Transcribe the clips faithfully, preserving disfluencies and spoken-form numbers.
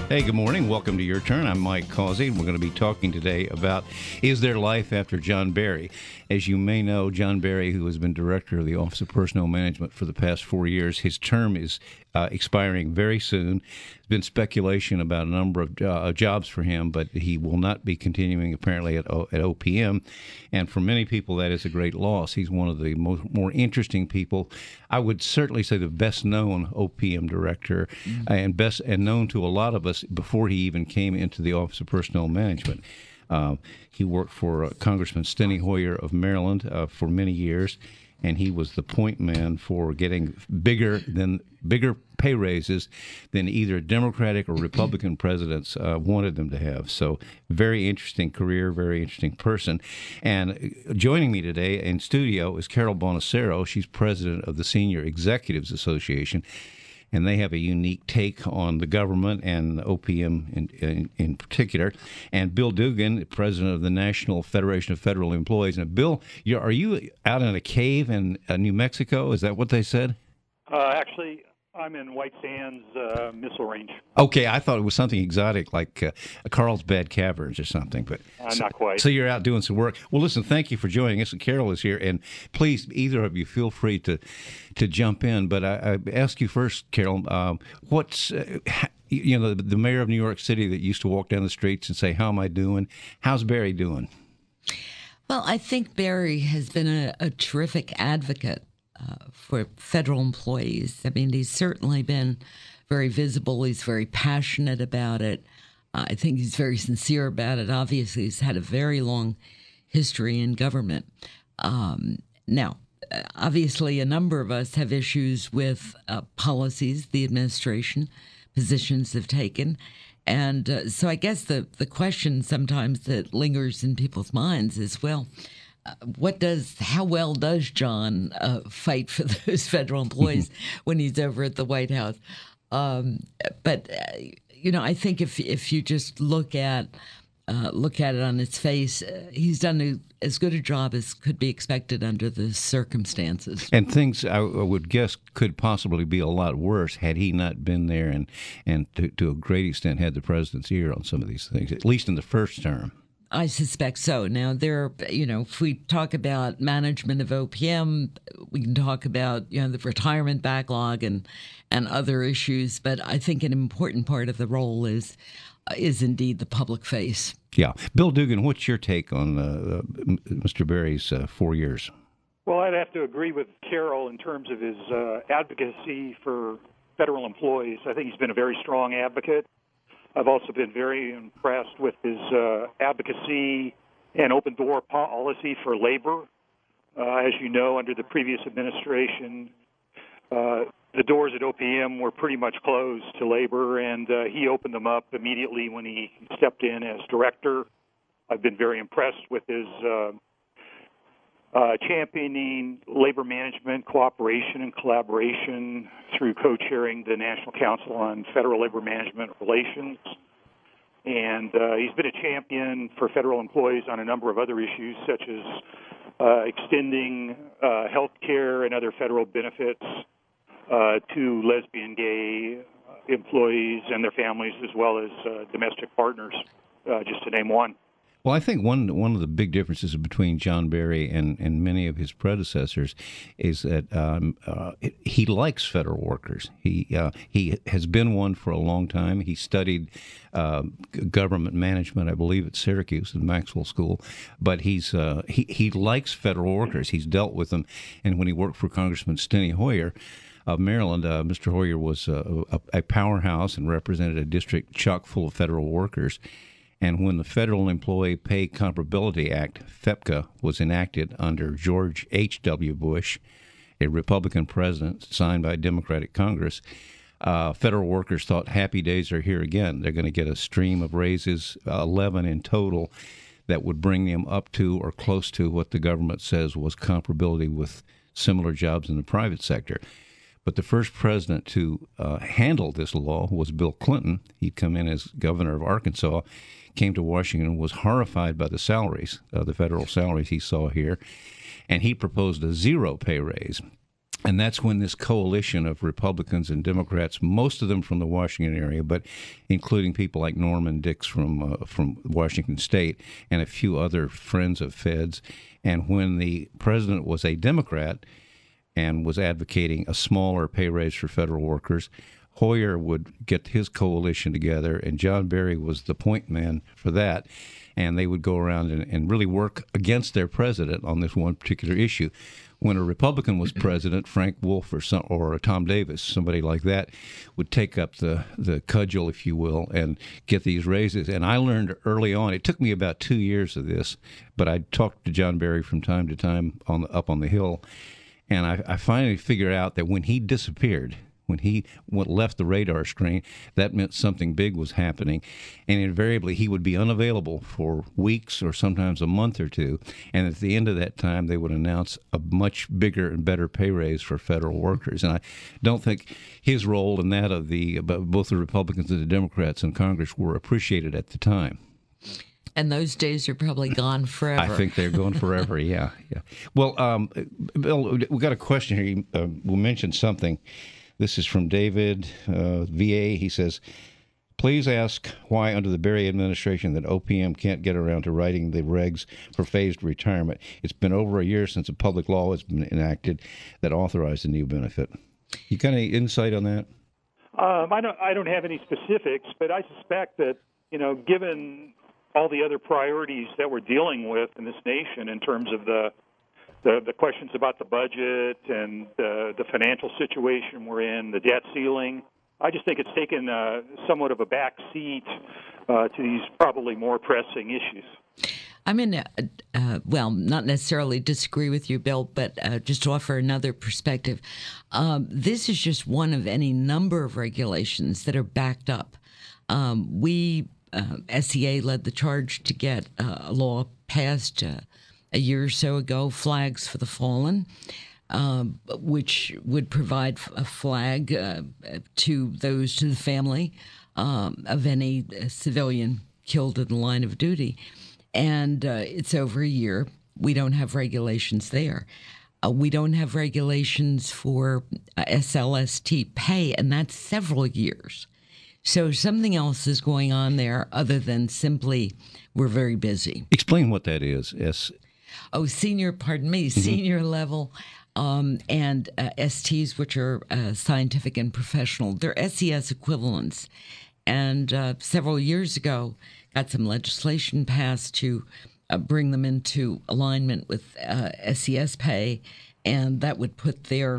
Hey, good morning. Welcome to Your Turn. I'm Mike Causey. We're going to be talking today about Is There Life After John Barry? As you may know, John Barry, who has been director of the Office of Personnel Management for the past four years, his term is uh, expiring very soon. There's been speculation about a number of uh, jobs for him, but he will not be continuing apparently at, o- at O P M. And for many people, that is a great loss. He's one of the most, more interesting people. I would certainly say the best known O P M director mm-hmm. and best and known to a lot of us before he even came into the Office of Personnel Management. Uh, he worked for uh, Congressman Steny Hoyer of Maryland uh, for many years, and he was the point man for getting bigger than bigger pay raises than either Democratic or Republican presidents uh, wanted them to have. So very interesting career, very interesting person. And joining me today in studio is Carol Bonacero. She's president of the Senior Executives Association, and they have a unique take on the government and O P M in, in, in particular. And Bill Dugan, president of the National Federation of Federal Employees. And Bill, you're, are you out in a cave in uh, New Mexico? Is that what they said? Uh, actually, I'm in White Sands uh, Missile Range. Okay, I thought it was something exotic like uh, Carlsbad Caverns or something, but uh, so, not quite. So you're out doing some work. Well, listen, thank you for joining us. And Carol is here, and please, either of you, feel free to to jump in. But I, I ask you first, Carol, um, what's uh, you know the, the mayor of New York City that used to walk down the streets and say, "How am I doing?" How's Barry doing? Well, I think Barry has been a, a terrific advocate Uh, for federal employees. I mean, he's certainly been very visible. He's very passionate about it. Uh, I think he's very sincere about it. Obviously, he's had a very long history in government. Um, now, obviously, a number of us have issues with uh, policies the administration, positions have taken. And uh, so I guess the, the question sometimes that lingers in people's minds is, well, Uh, what does, how well does John uh, fight for those federal employees when he's over at the White House? Um, but uh, you know, I think if if you just look at uh, look at it on its face, uh, he's done a, as good a job as could be expected under the circumstances. And things I, I would guess could possibly be a lot worse had he not been there and and to, to a great extent had the president's ear on some of these things, at least in the first term. I suspect so. Now, there, you know, if we talk about management of O P M, we can talk about, you know, the retirement backlog and and other issues. But I think an important part of the role is is indeed the public face. Yeah. Bill Dugan, what's your take on uh, Mister Barry's uh, four years? Well, I'd have to agree with Carol in terms of his uh, advocacy for federal employees. I think he's been a very strong advocate. I've also been very impressed with his uh, advocacy and open door policy for labor. Uh, as you know, under the previous administration, uh, the doors at O P M were pretty much closed to labor, and uh, he opened them up immediately when he stepped in as director. I've been very impressed with his uh, uh, championing labor management, cooperation, and collaboration through co-chairing the National Council on Federal Labor Management Relations. And uh, he's been a champion for federal employees on a number of other issues, such as uh, extending uh, health care and other federal benefits uh, to lesbian, gay employees and their families, as well as uh, domestic partners, uh, just to name one. Well, I think one one of the big differences between John Barry and, and many of his predecessors is that um, uh, he likes federal workers. He uh, he has been one for a long time. He studied uh, government management, I believe, at Syracuse and Maxwell School. But he's uh, he he likes federal workers. He's dealt with them, and when he worked for Congressman Steny Hoyer of Maryland, uh, Mister Hoyer was uh, a, a powerhouse and represented a district chock full of federal workers. And when the Federal Employee Pay Comparability Act, FEPCA, was enacted under George H W. Bush, a Republican president signed by a Democratic Congress, uh, federal workers thought happy days are here again. They're going to get a stream of raises, uh, eleven in total, that would bring them up to or close to what the government says was comparability with similar jobs in the private sector. But the first president to uh, handle this law was Bill Clinton. He'd come in as governor of Arkansas, came to Washington, was horrified by the salaries, uh, the federal salaries he saw here, and he proposed a zero pay raise. And that's when this coalition of Republicans and Democrats, most of them from the Washington area, but including people like Norman Dix from uh, from Washington State and a few other friends of Fed's. And when the president was a Democrat and was advocating a smaller pay raise for federal workers, Hoyer would get his coalition together, and John Berry was the point man for that. And they would go around and, and really work against their president on this one particular issue. When a Republican was president, Frank Wolf or some, or Tom Davis, somebody like that, would take up the, the cudgel, if you will, and get these raises. And I learned early on, it took me about two years of this, but I talked to John Berry from time to time on the, up on the Hill, and I, I finally figured out that when he disappeared, when he went, left the radar screen, that meant something big was happening. And invariably, he would be unavailable for weeks or sometimes a month or two. And at the end of that time, they would announce a much bigger and better pay raise for federal workers. And I don't think his role and that of the both the Republicans and the Democrats in Congress were appreciated at the time. And those days are probably gone forever. I think they're going forever, yeah. yeah. Well, um, Bill, we got a question here. You, uh, we mentioned something. This is from David, uh, V A. He says, please ask why under the Berry administration that O P M can't get around to writing the regs for phased retirement. It's been over a year since a public law has been enacted that authorized the new benefit. You got any insight on that? Um, I don't. I don't have any specifics, but I suspect that, you know, given all the other priorities that we're dealing with in this nation in terms of the The, the questions about the budget and the, the financial situation we're in, the debt ceiling, I just think it's taken uh, somewhat of a back seat uh, to these probably more pressing issues. I'm in, a, uh, well, not necessarily disagree with you, Bill, but uh, just to offer another perspective. Um, this is just one of any number of regulations that are backed up. Um, we, uh, S E A led the charge to get uh, a law passed uh, a year or so ago, Flags for the Fallen, um, which would provide a flag uh, to those, to the family um, of any civilian killed in the line of duty. And uh, it's over a year. We don't have regulations there. Uh, we don't have regulations for uh, S L S T pay, and that's several years. So something else is going on there other than simply we're very busy. Explain what that is, S. Oh, senior, pardon me, mm-hmm. senior level um, and uh, S Ts, which are uh, scientific and professional. They're S E S equivalents. And uh, several years ago, got some legislation passed to uh, bring them into alignment with uh, S E S pay, and that would put their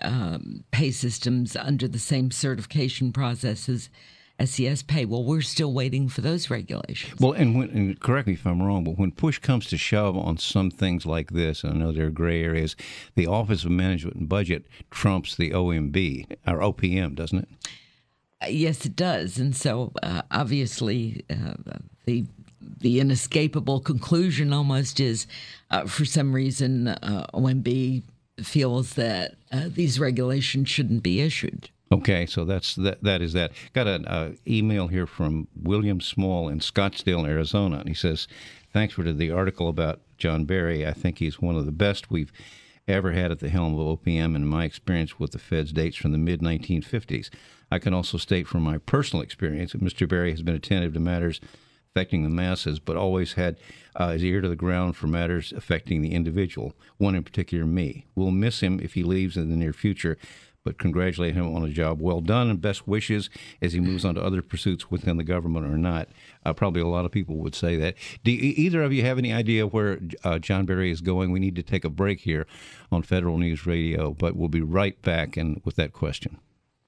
um, pay systems under the same certification process as S E S pay. Well, we're still waiting for those regulations. Well, and, when, and correct me if I'm wrong, but when push comes to shove on some things like this, and I know there are gray areas, the Office of Management and Budget trumps the O M B, or O P M, doesn't it? Uh, yes, it does. And so, uh, obviously, uh, the the inescapable conclusion almost is, uh, for some reason, uh, O M B feels that uh, these regulations shouldn't be issued. Okay, so that's that. That is that. Got an uh, email here from William Small in Scottsdale, Arizona, and he says, "Thanks for the article about John Berry. I think he's one of the best we've ever had at the helm of O P M, and my experience with the Feds dates from the mid nineteen fifties. I can also state from my personal experience that Mister Berry has been attentive to matters affecting the masses, but always had uh, his ear to the ground for matters affecting the individual, one in particular, me. We'll miss him if he leaves in the near future, but congratulate him on a job well done and best wishes as he moves on to other pursuits within the government or not." Uh, probably a lot of people would say that. Do e- either of you have any idea where uh, John Berry is going? We need to take a break here on Federal News Radio, but we'll be right back and with that question.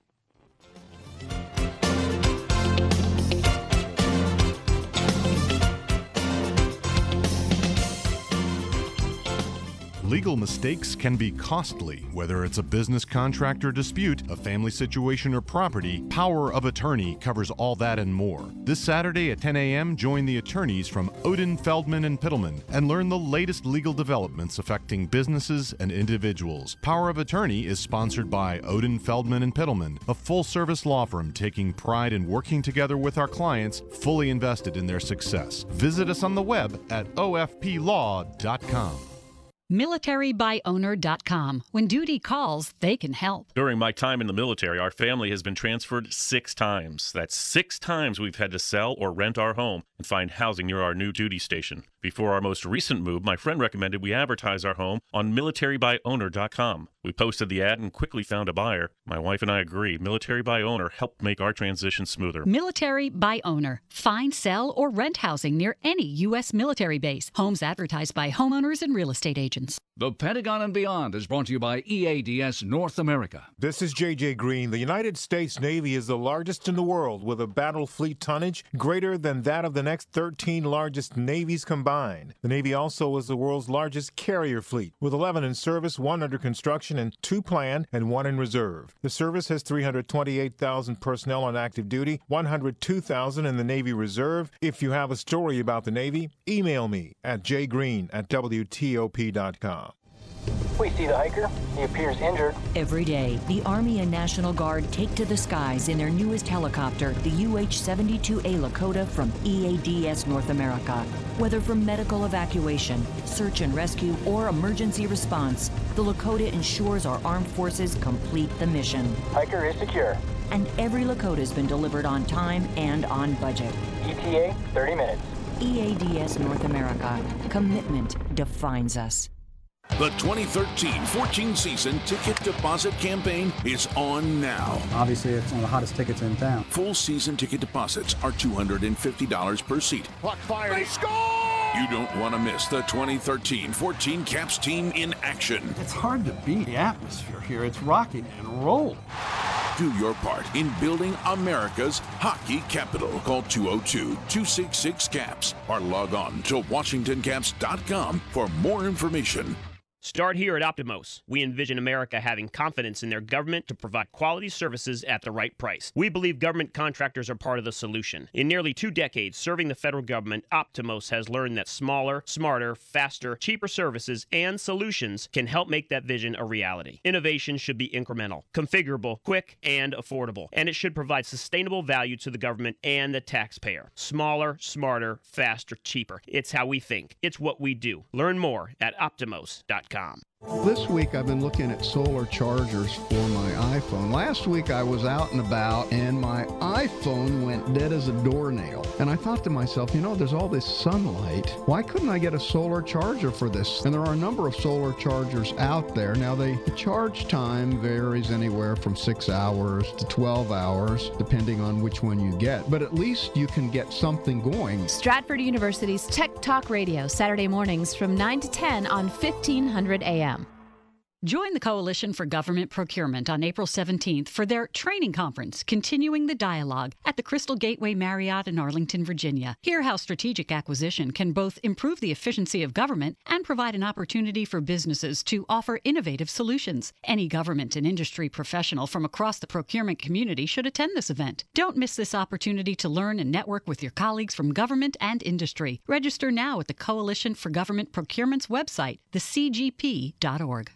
Legal mistakes can be costly. Whether it's a business contract or dispute, a family situation or property, Power of Attorney covers all that and more. This Saturday at ten a.m., join the attorneys from Odin, Feldman, and Pittleman and learn the latest legal developments affecting businesses and individuals. Power of Attorney is sponsored by Odin, Feldman, and Pittleman, a full-service law firm taking pride in working together with our clients, fully invested in their success. Visit us on the web at O F P law dot com. military by owner dot com. When duty calls, they can help. During my time in the military, our family has been transferred six times. That's six times we've had to sell or rent our home and find housing near our new duty station. Before our most recent move, my friend recommended we advertise our home on military by owner dot com. We posted the ad and quickly found a buyer. My wife and I agree. Military by Owner helped make our transition smoother. Military by Owner. Find, sell, or rent housing near any U S military base. Homes advertised by homeowners and real estate agents. The Pentagon and Beyond is brought to you by E A D S North America. This is J J Green. The United States Navy is the largest in the world with a battle fleet tonnage greater than that of the next thirteen largest navies combined. The Navy also is the world's largest carrier fleet, with eleven in service, one under construction, and two planned, and one in reserve. The service has three hundred twenty-eight thousand personnel on active duty, one hundred two thousand in the Navy Reserve. If you have a story about the Navy, email me at j green at w t o p dot com. We see the hiker. He appears injured. Every day, the Army and National Guard take to the skies in their newest helicopter, the U H seventy-two A Lakota from E A D S North America. Whether for medical evacuation, search and rescue, or emergency response, the Lakota ensures our armed forces complete the mission. Hiker is secure. And every Lakota has been delivered on time and on budget. E T A, thirty minutes. E A D S North America. Commitment defines us. The twenty thirteen fourteen season ticket deposit campaign is on now. Obviously, it's one of the hottest tickets in town. Full season ticket deposits are two hundred fifty dollars per seat. Clock fire. They score! You don't want to miss the twenty thirteen fourteen Caps team in action. It's hard to beat the atmosphere here. It's rocking and rolling. Do your part in building America's hockey capital. Call two oh two, two six six, CAPS or log on to washington caps dot com for more information. Start here at Optimos. We envision America having confidence in their government to provide quality services at the right price. We believe government contractors are part of the solution. In nearly two decades serving the federal government, Optimos has learned that smaller, smarter, faster, cheaper services and solutions can help make that vision a reality. Innovation should be incremental, configurable, quick, and affordable. And it should provide sustainable value to the government and the taxpayer. Smaller, smarter, faster, cheaper. It's how we think. It's what we do. Learn more at optimos dot com. This week I've been looking at solar chargers for my iPhone. Last week I was out and about and my iPhone went dead as a doornail. And I thought to myself, you know, there's all this sunlight. Why couldn't I get a solar charger for this? And there are a number of solar chargers out there. Now, they, the charge time varies anywhere from six hours to twelve hours, depending on which one you get. But at least you can get something going. Stratford University's Tech Talk Radio, Saturday mornings from nine to ten on fifteen hundred A M. Join the Coalition for Government Procurement on April seventeenth for their training conference, Continuing the Dialogue, at the Crystal Gateway Marriott in Arlington, Virginia. Hear how strategic acquisition can both improve the efficiency of government and provide an opportunity for businesses to offer innovative solutions. Any government and industry professional from across the procurement community should attend this event. Don't miss this opportunity to learn and network with your colleagues from government and industry. Register now at the Coalition for Government Procurement's website, the c g p dot org.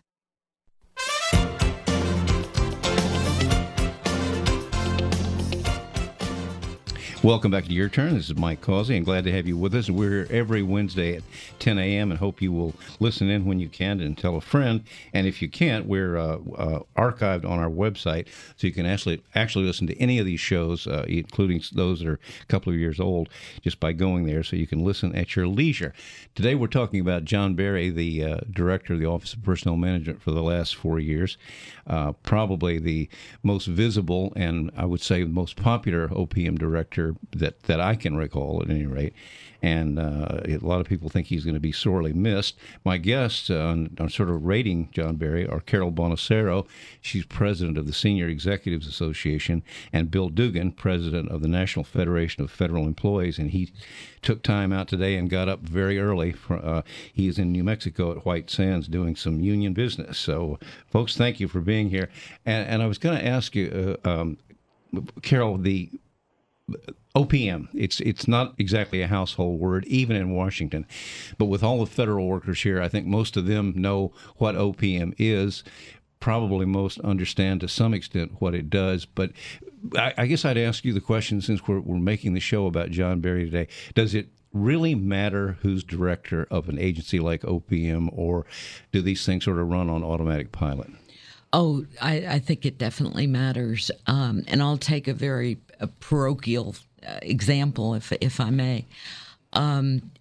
Welcome back to Your Turn. This is Mike Causey, and glad to have you with us. We're here every Wednesday at ten a.m. and hope you will listen in when you can and tell a friend. And if you can't, we're uh, uh, archived on our website, so you can actually actually listen to any of these shows, uh, including those that are a couple of years old, just by going there, so you can listen at your leisure. Today we're talking about John Berry, the uh, director of the Office of Personnel Management for the last four years, uh, probably the most visible and I would say the most popular O P M director that, that I can recall, at any rate. And uh, a lot of people think he's going to be sorely missed. My guests uh, on, on sort of rating John Berry are Carol Bonacero. She's president of the Senior Executives Association, and Bill Dugan, president of the National Federation of Federal Employees. And he took time out today and got up very early. For, uh, he's in New Mexico at White Sands doing some union business. So, folks, thank you for being here. And, and I was going to ask you, uh, um, Carol, the O P M, it's it's not exactly a household word, even in Washington. But with all the federal workers here, I think most of them know what O P M is. Probably most understand to some extent what it does. But I, I guess I'd ask you the question, since we're, we're making the show about John Berry today, does it really matter who's director of an agency like O P M, or do these things sort of run on automatic pilot? Oh, I, I think it definitely matters. Um, and I'll take a very a parochial uh, example, if if I may. Um,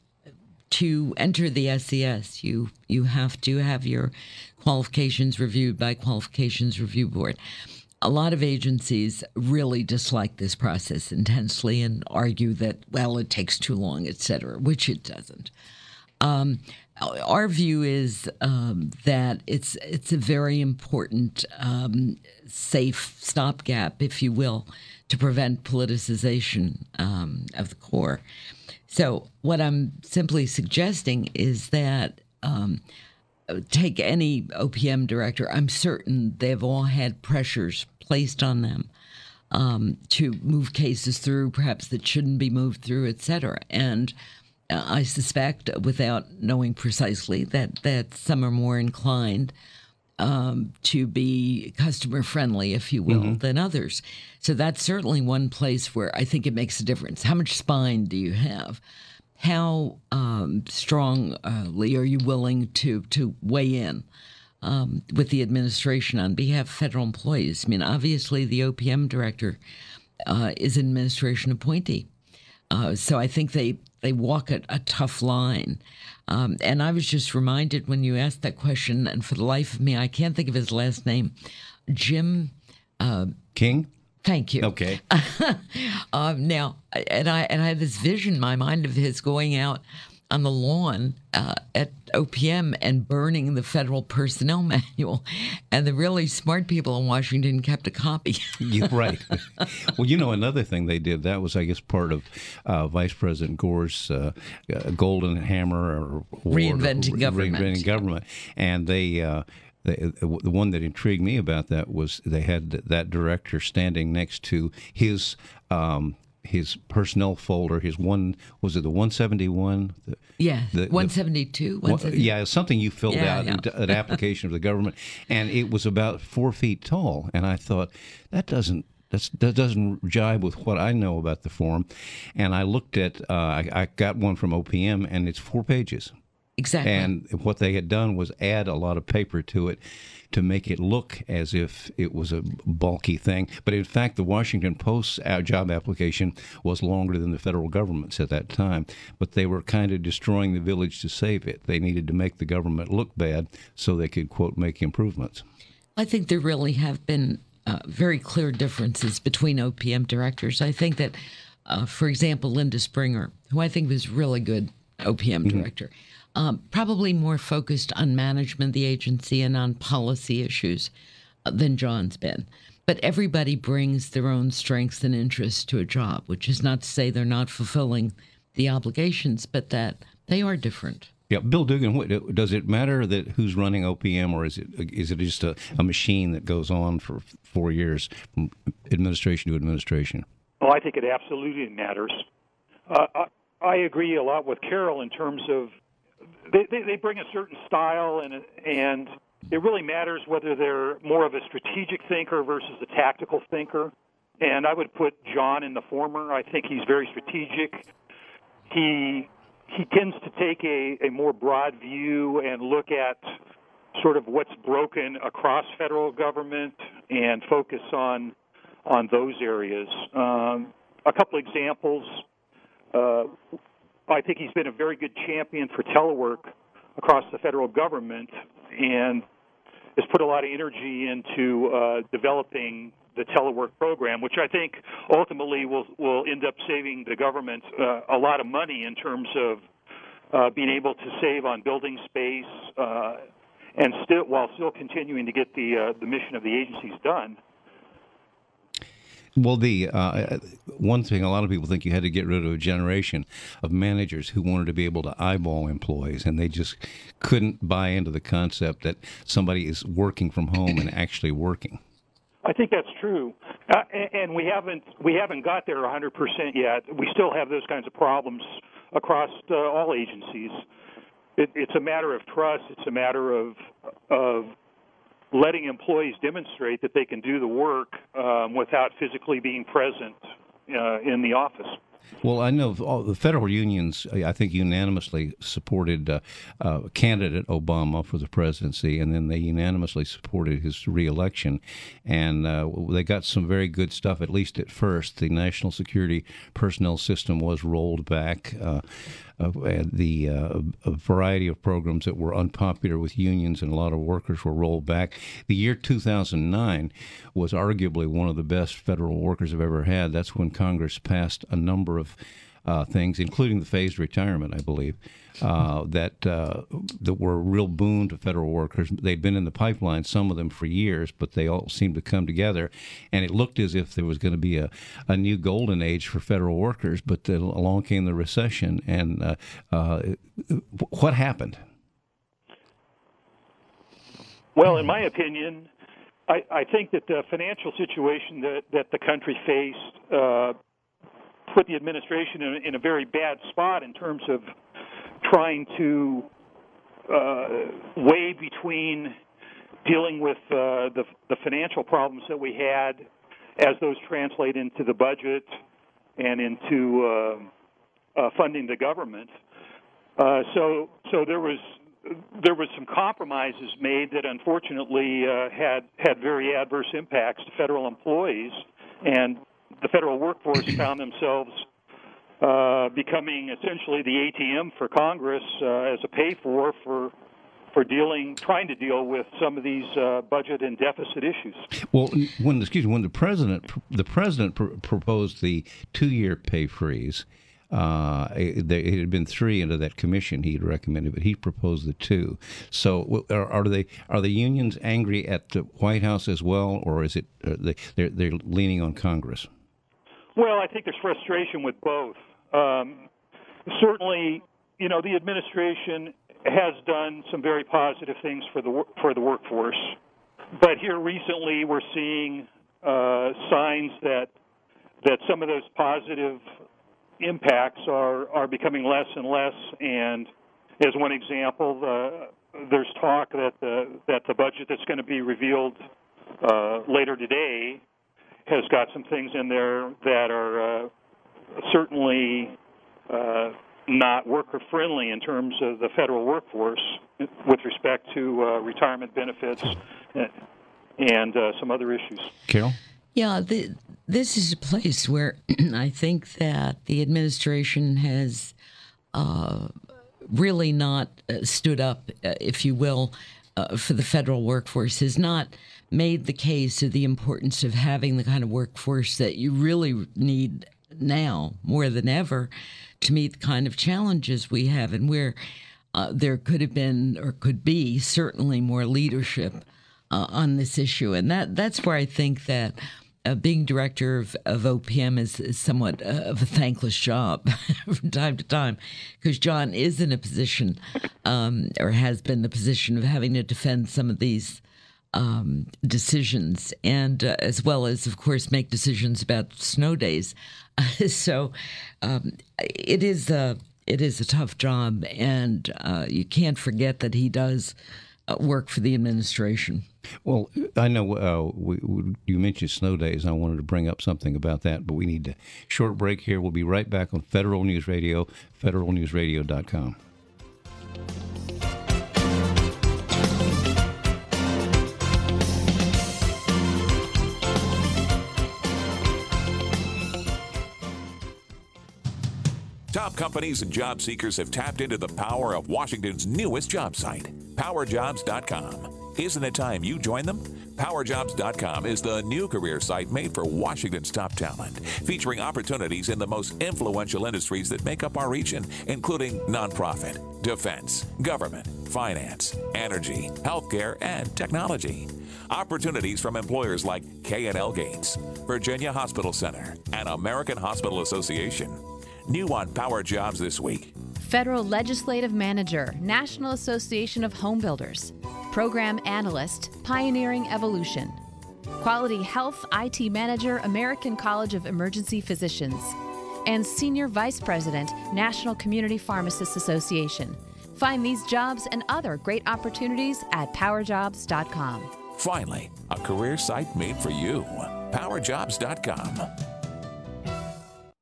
to enter the S E S, you you have to have your qualifications reviewed by Qualifications Review Board. A lot of agencies really dislike this process intensely and argue that, well, it takes too long, et cetera, which it doesn't. Um, our view is um, that it's it's a very important, um, safe stopgap, if you will, to prevent politicization um, of the Corps. So what I'm simply suggesting is that um, take any O P M director. I'm certain they've all had pressures placed on them um, to move cases through, perhaps that shouldn't be moved through, et cetera. And uh, I suspect, without knowing precisely, that, that some are more inclined um, to be customer friendly, if you will, mm-hmm. than others. So that's certainly one place where I think it makes a difference. How much spine do you have? How um, strongly are you willing to, to weigh in um, with the administration on behalf of federal employees? I mean, obviously, the O P M director uh, is an administration appointee. Uh, so I think they, they walk a, a tough line. Um, and I was just reminded when you asked that question, and for the life of me, I can't think of his last name, Jim uh, King? Thank you. Okay. um, now, and I and I had this vision in my mind of his going out on the lawn uh, at O P M and burning the federal personnel manual, and the really smart people in Washington kept a copy. You're right. Well, you know, another thing they did, that was, I guess, part of uh, Vice President Gore's uh, uh, golden hammer or reinventing or, government. Reinventing government, and they. Uh, The, the one that intrigued me about that was they had that director standing next to his um, his personnel folder. His one was it the one seventy-one? The, yeah, the, one seventy-two. The, yeah, something you filled yeah, out, yeah. an application of the government, and it was about four feet tall. And I thought that doesn't. That's, that doesn't jibe with what I know about the form. And I looked at. Uh, I, I got one from O P M, and it's four pages. Exactly. And what they had done was add a lot of paper to it to make it look as if it was a bulky thing. But in fact, the Washington Post's job application was longer than the federal government's at that time. But they were kind of destroying the village to save it. They needed to make the government look bad so they could, quote, make improvements. I think there really have been uh, very clear differences between O P M directors. I think that, uh, for example, Linda Springer, who I think was really good O P M director, mm-hmm. Um, probably more focused on management of the agency and on policy issues uh, than John's been. But everybody brings their own strengths and interests to a job, which is not to say they're not fulfilling the obligations, but that they are different. Yeah, Bill Dugan, what, does it matter that who's running O P M, or is it is it just a, a machine that goes on for four years from administration to administration? Well, I think it absolutely matters. Uh, I, I agree a lot with Carol in terms of They, they, they bring a certain style, and and it really matters whether they're more of a strategic thinker versus a tactical thinker. And I would put John in the former. I think he's very strategic. He he tends to take a, a more broad view and look at sort of what's broken across federal government and focus on on those areas. Um, a couple examples. Uh, I think he's been a very good champion for telework across the federal government and has put a lot of energy into uh, developing the telework program, which I think ultimately will, will end up saving the government uh, a lot of money in terms of uh, being able to save on building space uh, and still while still continuing to get the uh, the mission of the agencies done. Well, the uh, one thing, a lot of people think you had to get rid of a generation of managers who wanted to be able to eyeball employees, and they just couldn't buy into the concept that somebody is working from home and actually working. I think that's true, uh, and, and we haven't we haven't got there one hundred percent yet. We still have those kinds of problems across uh, all agencies. It, it's a matter of trust. It's a matter of of letting employees demonstrate that they can do the work um, without physically being present uh, in the office. Well, I know all the federal unions, I think, unanimously supported uh, uh, candidate Obama for the presidency, and then they unanimously supported his reelection. And uh, they got some very good stuff, at least at first. The national security personnel system was rolled back. Uh, uh, the uh, a variety of programs that were unpopular with unions and a lot of workers were rolled back. The year two thousand nine was arguably one of the best federal workers have ever had. That's when Congress passed a number of uh, things, including the phased retirement, I believe, uh, that uh, that were a real boon to federal workers. They'd been in the pipeline, some of them for years, but they all seemed to come together, and it looked as if there was going to be a, a new golden age for federal workers. But then along came the recession, and uh, uh, what happened? Well, in my opinion, I, I think that the financial situation that, that the country faced uh, put the administration in, in a very bad spot in terms of trying to uh, weigh between dealing with uh, the, the financial problems that we had as those translate into the budget and into uh, uh, funding the government. Uh, so, so there was there was some compromises made that unfortunately uh, had had very adverse impacts to federal employees, and the federal workforce found themselves uh, becoming essentially the A T M for Congress uh, as a pay-for for for dealing, trying to deal with some of these uh, budget and deficit issues. Well, when excuse me, when the president the president pr- proposed the two-year pay freeze. Uh, it, it had been three under that commission he had recommended, but he proposed the two. So, are, are they are the unions angry at the White House as well, or is it uh, they they're, they're leaning on Congress? Well, I think there's frustration with both. Um, certainly, you know, the administration has done some very positive things for the for the workforce, but here recently we're seeing uh, signs that that some of those positive impacts are, are becoming less and less, and as one example, uh, there's talk that the that the budget that's going to be revealed uh, later today has got some things in there that are uh, certainly uh, not worker-friendly in terms of the federal workforce with respect to uh, retirement benefits and uh, some other issues. Carol? Yeah, the, this is a place where I think that the administration has uh, really not uh, stood up, uh, if you will, uh, for the federal workforce, has not made the case of the importance of having the kind of workforce that you really need now more than ever to meet the kind of challenges we have, and where uh, there could have been or could be certainly more leadership uh, on this issue. And that that's where I think that Uh, being director of, of O P M is, is somewhat uh, of a thankless job from time to time, because John is in a position, um, or has been in the position of having to defend some of these um, decisions, and uh, as well as, of course, make decisions about snow days. so um, it is a it is a tough job, and uh, you can't forget that he does uh, work for the administration. Well, I know uh, we, we, you mentioned snow days. I wanted to bring up something about that, but we need a short break here. We'll be right back on Federal News Radio, federal news radio dot com. Top companies and job seekers have tapped into the power of Washington's newest job site, power jobs dot com. Isn't it time you join them? power jobs dot com is the new career site made for Washington's top talent, featuring opportunities in the most influential industries that make up our region, including nonprofit, defense, government, finance, energy, healthcare, and technology. Opportunities from employers like K and L Gates, Virginia Hospital Center, and American Hospital Association. New on Power Jobs this week. Federal Legislative Manager, National Association of Home Builders. Program Analyst, Pioneering Evolution. Quality Health I T Manager, American College of Emergency Physicians. And Senior Vice President, National Community Pharmacists Association. Find these jobs and other great opportunities at power jobs dot com. Finally, a career site made for you. power jobs dot com.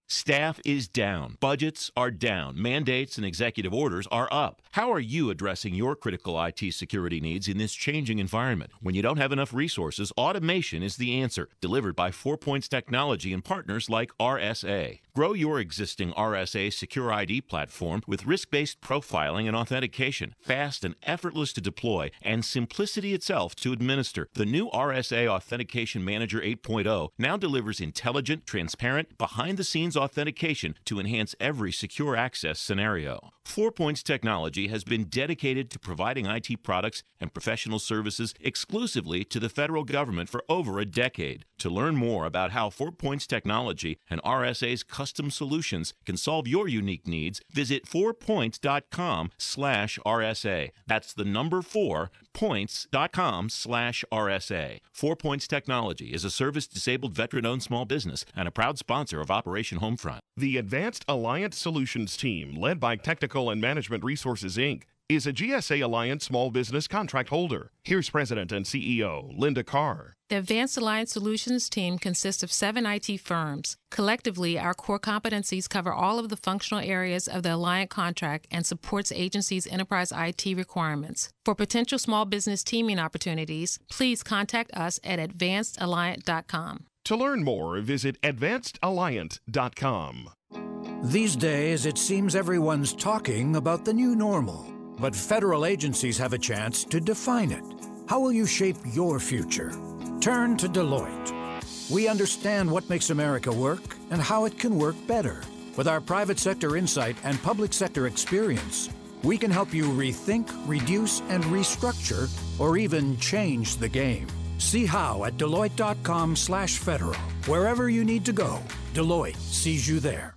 Staff is down. Budgets are down. Mandates and executive orders are up. How are you addressing your critical I T security needs in this changing environment? When you don't have enough resources, automation is the answer, delivered by Four Points Technology and partners like R S A. Grow your existing R S A Secure I D platform with risk-based profiling and authentication, fast and effortless to deploy, and simplicity itself to administer. The new R S A Authentication Manager eight point oh now delivers intelligent, transparent, behind-the-scenes authentication to enhance every secure access scenario. Four Points Technology has been dedicated to providing I T products and professional services exclusively to the federal government for over a decade. To learn more about how Four Points Technology and R S A's custom solutions can solve your unique needs, visit fourpoints.com slash RSA. That's the number four, points.com slash RSA. Four Points Technology is a service-disabled veteran-owned small business and a proud sponsor of Operation Homefront. The Advanced Alliance Solutions team, led by Technical and Management Resources, Incorporated, is a G S A Alliance small business contract holder. Here's President and C E O Linda Carr. The Advanced Alliance Solutions team consists of seven I T firms. Collectively, our core competencies cover all of the functional areas of the Alliant contract and supports agencies' enterprise I T requirements. For potential small business teaming opportunities, please contact us at advanced alliant dot com. To learn more, visit advanced alliant dot com. These days, it seems everyone's talking about the new normal. But federal agencies have a chance to define it. How will you shape your future? Turn to Deloitte. We understand what makes America work and how it can work better. With our private sector insight and public sector experience, we can help you rethink, reduce, and restructure, or even change the game. See how at Deloitte.com slash federal. Wherever you need to go, Deloitte sees you there.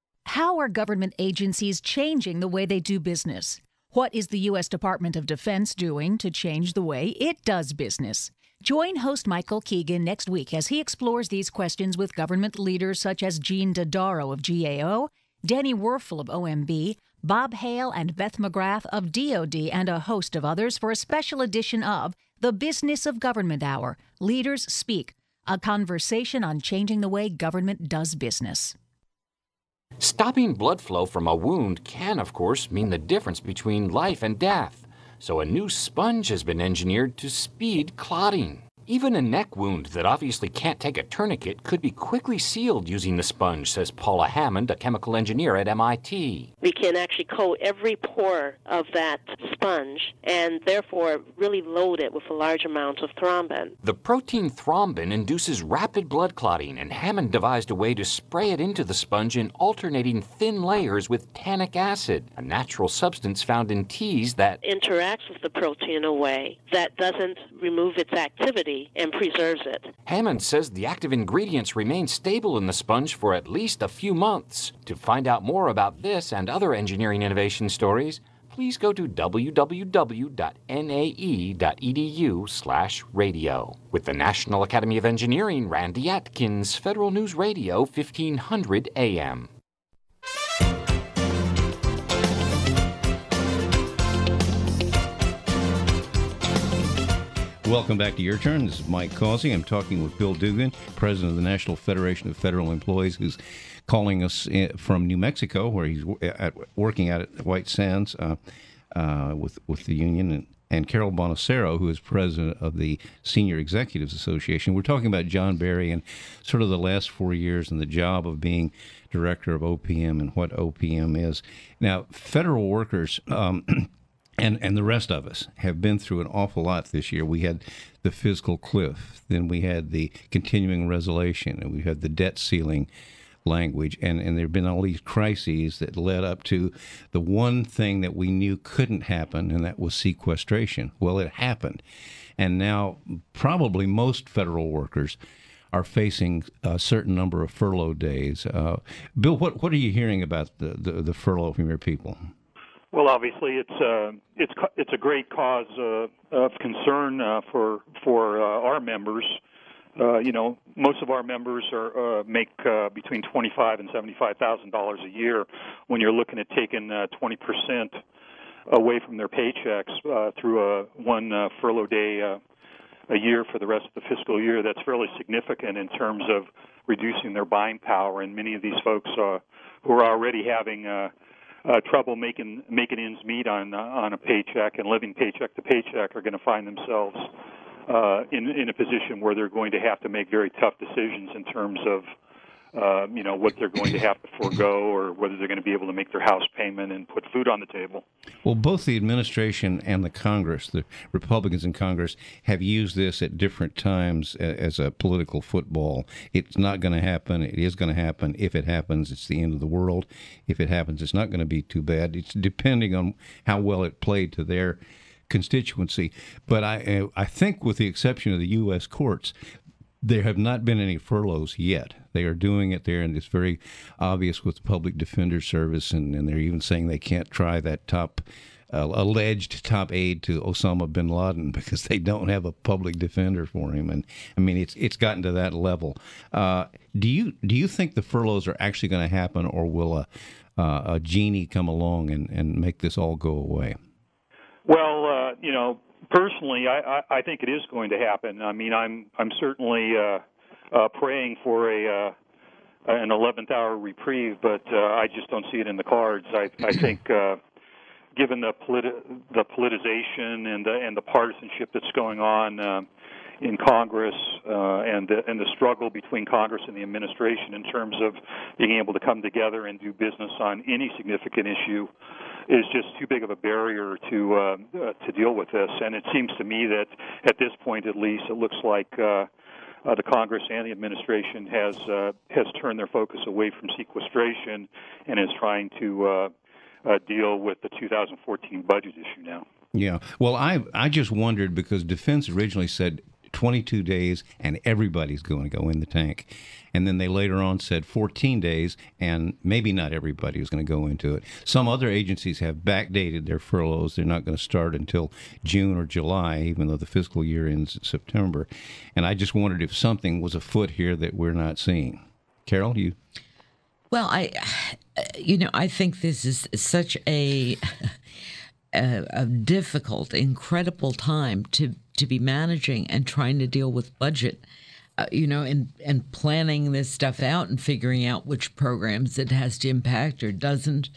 How are government agencies changing the way they do business? What is the U S Department of Defense doing to change the way it does business? Join host Michael Keegan next week as he explores these questions with government leaders such as Gene Dodaro of G A O, Danny Werfel of O M B, Bob Hale and Beth McGrath of D O D, and a host of others for a special edition of The Business of Government Hour, Leaders Speak, a conversation on changing the way government does business. Stopping blood flow from a wound can, of course, mean the difference between life and death. So a new sponge has been engineered to speed clotting. Even a neck wound that obviously can't take a tourniquet could be quickly sealed using the sponge, says Paula Hammond, a chemical engineer at M I T. We can actually coat every pore of that sponge and therefore really load it with a large amount of thrombin. The protein thrombin induces rapid blood clotting, and Hammond devised a way to spray it into the sponge in alternating thin layers with tannic acid, a natural substance found in teas that interacts with the protein in a way that doesn't remove its activity and preserves it. Hammond says the active ingredients remain stable in the sponge for at least a few months. To find out more about this and other engineering innovation stories, please go to w w w dot n a e dot e d u slash radio. With the National Academy of Engineering, Randy Atkins, Federal News Radio, fifteen hundred A M. Welcome back to Your Turn. This is Mike Causey. I'm talking with Bill Dugan, president of the National Federation of Federal Employees, who's calling us from New Mexico, where he's at, working out at White Sands uh, uh, with with the union, and, and Carol Bonacero, who is president of the Senior Executives Association. We're talking about John Berry and sort of the last four years and the job of being director of O P M and what O P M is. Now, federal workers... Um, And and the rest of us have been through an awful lot this year. We had the fiscal cliff, then we had the continuing resolution, and we had the debt ceiling language, and, and there have been all these crises that led up to the one thing that we knew couldn't happen, and that was sequestration. Well, it happened. And now probably most federal workers are facing a certain number of furlough days. Uh, Bill, what, what are you hearing about the, the, the furlough from your people? Well, obviously, it's uh, it's it's a great cause uh, of concern uh, for for uh, our members. Uh, you know, most of our members are uh, make uh, between twenty-five and seventy-five thousand dollars a year. When you're looking at taking uh, twenty percent away from their paychecks uh, through a one uh, furlough day uh, a year for the rest of the fiscal year, that's fairly significant in terms of reducing their buying power. And many of these folks uh, who are already having uh, uh, trouble making making ends meet on uh, on a paycheck and living paycheck to paycheck are going to find themselves uh, in in a position where they're going to have to make very tough decisions in terms of Uh, you know, what they're going to have to forego, or whether they're going to be able to make their house payment and put food on the table. Well, both the administration and the Congress, the Republicans in Congress, have used this at different times as a political football. It's not going to happen. It is going to happen. If it happens, it's the end of the world. If it happens, it's not going to be too bad. It's depending on how well it played to their constituency. But I, I think with the exception of the U S courts, there have not been any furloughs yet. They are doing it there, and it's very obvious with the Public Defender Service, and, and they're even saying they can't try that top, uh, alleged top aide to Osama bin Laden because they don't have a public defender for him. And I mean, it's it's gotten to that level. Uh, do you do you think the furloughs are actually going to happen, or will a, uh, a genie come along and, and make this all go away? Well, uh, you know. Personally, I, I, I think it is going to happen. I mean, I'm I'm certainly uh, uh, praying for a uh, an eleventh hour reprieve, but uh, I just don't see it in the cards. I, I think, uh, given the politi- the politicization and the and the partisanship that's going on uh, in Congress uh, and the, and the struggle between Congress and the administration in terms of being able to come together and do business on any significant issue, is just too big of a barrier to uh, uh, to deal with this. And it seems to me that at this point, at least, it looks like uh, uh, the Congress and the administration has uh, has turned their focus away from sequestration and is trying to uh, uh, deal with the two thousand fourteen budget issue now. Yeah. Well, I I just wondered because Defense originally said twenty-two days and everybody's going to go in the tank. And then they later on said fourteen days and maybe not everybody was going to go into it. Some other agencies have backdated their furloughs. They're not going to start until June or July, even though the fiscal year ends in September. And I just wondered if something was afoot here that we're not seeing. Carol, you? Well, I, you know, I think this is such a... A, a difficult, incredible time to, to be managing and trying to deal with budget, uh, you know, and, and planning this stuff out and figuring out which programs it has to impact or doesn't.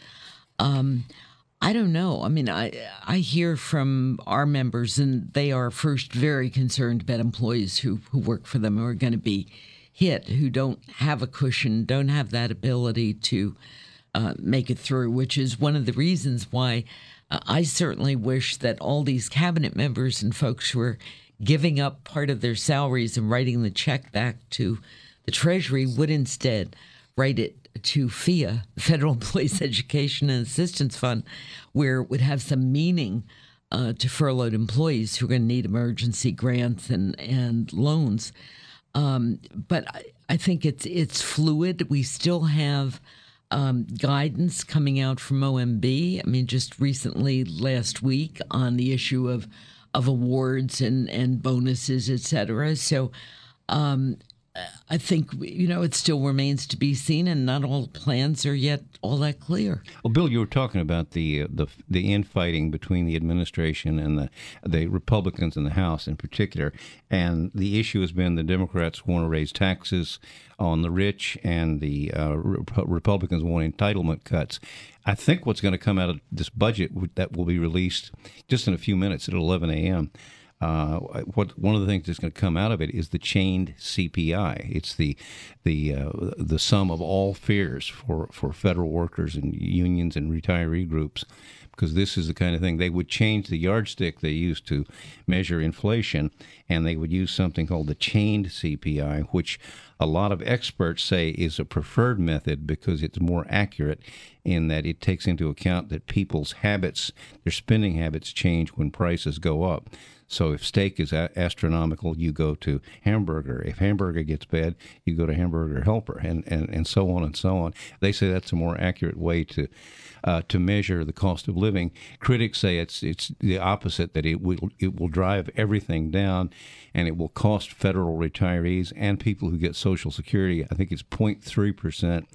Um, I don't know. I mean, I I hear from our members, and they are first very concerned about employees who, who work for them who are going to be hit, who don't have a cushion, don't have that ability to uh, make it through, which is one of the reasons why Uh, I certainly wish that all these cabinet members and folks who are giving up part of their salaries and writing the check back to the Treasury would instead write it to F E A, the Federal Employees Education and Assistance Fund, where it would have some meaning uh, to furloughed employees who are going to need emergency grants and, and loans. Um, but I, I think it's it's fluid. We still have Um, guidance coming out from O M B. I mean, just recently, last week, on the issue of of awards and, and bonuses, et cetera. So um, I think, you know, it still remains to be seen, and not all plans are yet all that clear. Well, Bill, you were talking about the uh, the the infighting between the administration and the the Republicans in the House in particular, and the issue has been the Democrats want to raise taxes on the rich, and the uh, Re- Republicans want entitlement cuts. I think what's going to come out of this budget that will be released just in a few minutes at eleven a.m., Uh, what one of the things that's going to come out of it is the chained C P I. It's the the uh, the sum of all fears for, for federal workers and unions and retiree groups, because this is the kind of thing they would change the yardstick they used to measure inflation, and they would use something called the chained C P I, which a lot of experts say is a preferred method because it's more accurate in that it takes into account that people's habits, their spending habits, change when prices go up. So if steak is a- astronomical, you go to hamburger. If hamburger gets bad, you go to Hamburger Helper, and, and, and so on and so on. They say that's a more accurate way to uh, to measure the cost of living. Critics say it's it's the opposite, that it will it will drive everything down, and it will cost federal retirees and people who get Social Security, I think it's zero point three percent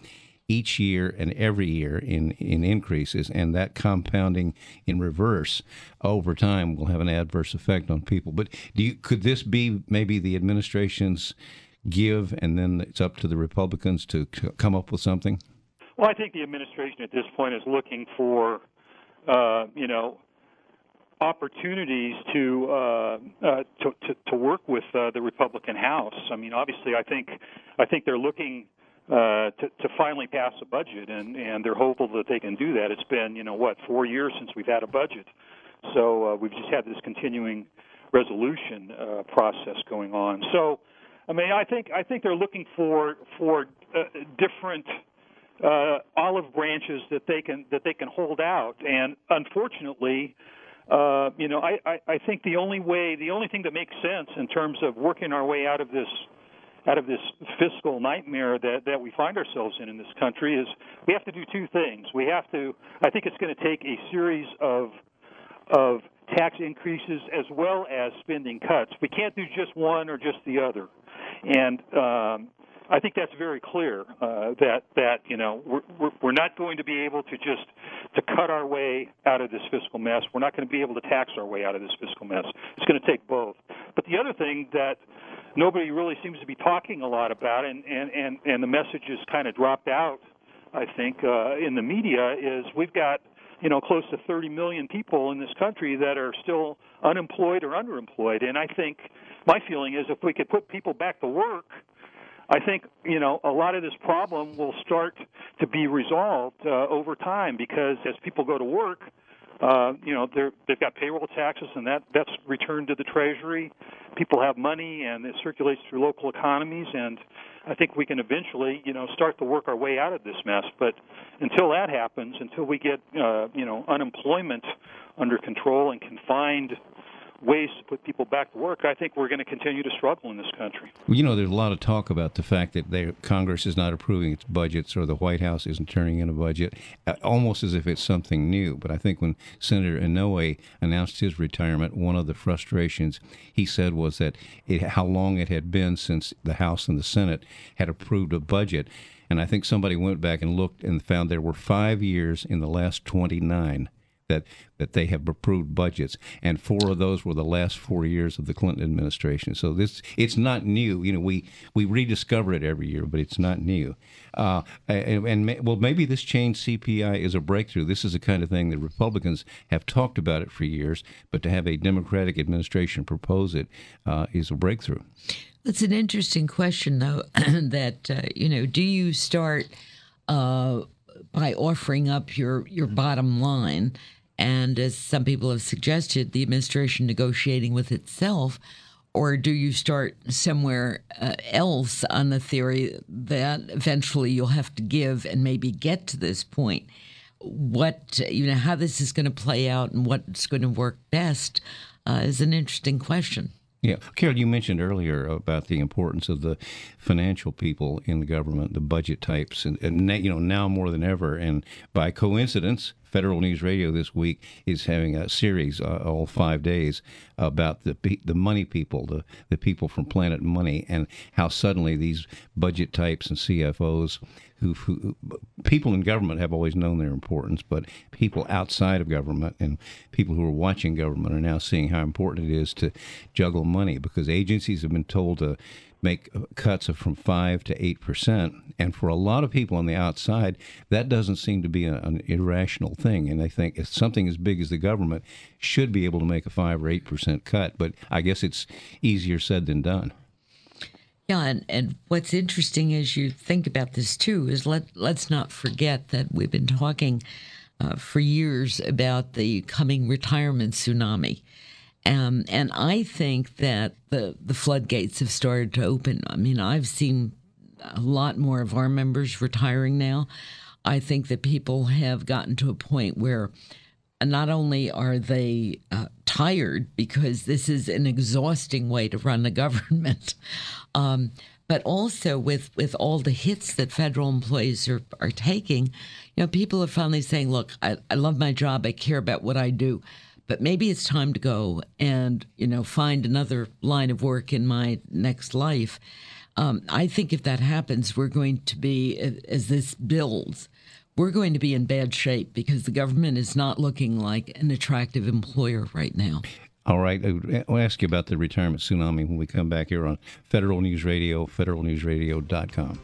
each year and every year in, in increases, and that compounding in reverse over time will have an adverse effect on people. But do you, could this be maybe the administration's give, and then it's up to the Republicans to c- come up with something? Well, I think the administration at this point is looking for, uh, you know, opportunities to, uh, uh, to to to work with uh, the Republican House. I mean, obviously, I think I think they're looking uh, to to finally pass a budget, and, and they're hopeful that they can do that. It's been, you know, what, four years since we've had a budget, so uh, we've just had this continuing resolution uh, process going on. So, I mean, I think I think they're looking for for uh, different uh, olive branches that they can that they can hold out, and unfortunately. Uh, you know, I, I, I think the only way, the only thing that makes sense in terms of working our way out of this, out of this fiscal nightmare that, that we find ourselves in in this country is we have to do two things. We have to, I think it's going to take a series of, of tax increases as well as spending cuts. We can't do just one or just the other. And, um, I think that's very clear, uh, that, that, you know, we're, we're not going to be able to just to cut our way out of this fiscal mess. We're not going to be able to tax our way out of this fiscal mess. It's going to take both. But the other thing that nobody really seems to be talking a lot about, and, and, and, and the message has kind of dropped out, I think, uh, in the media, is we've got, you know, close to thirty million people in this country that are still unemployed or underemployed. And I think my feeling is if we could put people back to work, I think, you know, a lot of this problem will start to be resolved uh, over time, because as people go to work, uh, you know, they're, they've got payroll taxes, and that, that's returned to the Treasury. People have money, and it circulates through local economies, and I think we can eventually, you know, start to work our way out of this mess. But until that happens, until we get, uh, you know, unemployment under control and can find ways to put people back to work, I think we're going to continue to struggle in this country. Well, you know, there's a lot of talk about the fact that they, Congress is not approving its budgets, or the White House isn't turning in a budget, uh, almost as if it's something new. But I think when Senator Inouye announced his retirement, one of the frustrations he said was that it, how long it had been since the House and the Senate had approved a budget. And I think somebody went back and looked and found there were five years in the last twenty-nine that that they have approved budgets, and four of those were the last four years of the Clinton administration. So this, it's not new. You know, we, we rediscover it every year, but it's not new. Uh, and, and may, well, maybe this change C P I is a breakthrough. This is the kind of thing that Republicans have talked about it for years, but to have a Democratic administration propose it uh, is a breakthrough. It's an interesting question, though, that, uh, you know, do you start uh, by offering up your, your bottom line, and as some people have suggested, the administration negotiating with itself, or do you start somewhere uh, else on the theory that eventually you'll have to give and maybe get to this point? What, you know, how this is going to play out and what's going to work best uh, is an interesting question. Yeah. Carol, you mentioned earlier about the importance of the financial people in the government, the budget types, and, and you know, now more than ever. And by coincidence, Federal News Radio this week is having a series, uh, all five days, about the the money people, the, the people from Planet Money, and how suddenly these budget types and C F Os, who, who people in government have always known their importance, but people outside of government and people who are watching government are now seeing how important it is to juggle money, because agencies have been told to make cuts of from five to eight percent, and for a lot of people on the outside, that doesn't seem to be a, an irrational thing. And they think if something as big as the government should be able to make a five or eight percent cut, but I guess it's easier said than done. Yeah, and, and what's interesting as you think about this too is let let's not forget that we've been talking uh, for years about the coming retirement tsunami. Um, and I think that the, the floodgates have started to open. I mean, I've seen a lot more of our members retiring now. I think that people have gotten to a point where not only are they uh, tired, because this is an exhausting way to run the government, um, but also with, with all the hits that federal employees are, are taking, you know, people are finally saying, look, I, I love my job. I care about what I do. But maybe it's time to go and, you know, find another line of work in my next life. Um, I think if that happens, we're going to be, as this builds, we're going to be in bad shape because the government is not looking like an attractive employer right now. All right. I'll ask you about the retirement tsunami when we come back here on Federal News Radio, federal news radio dot com.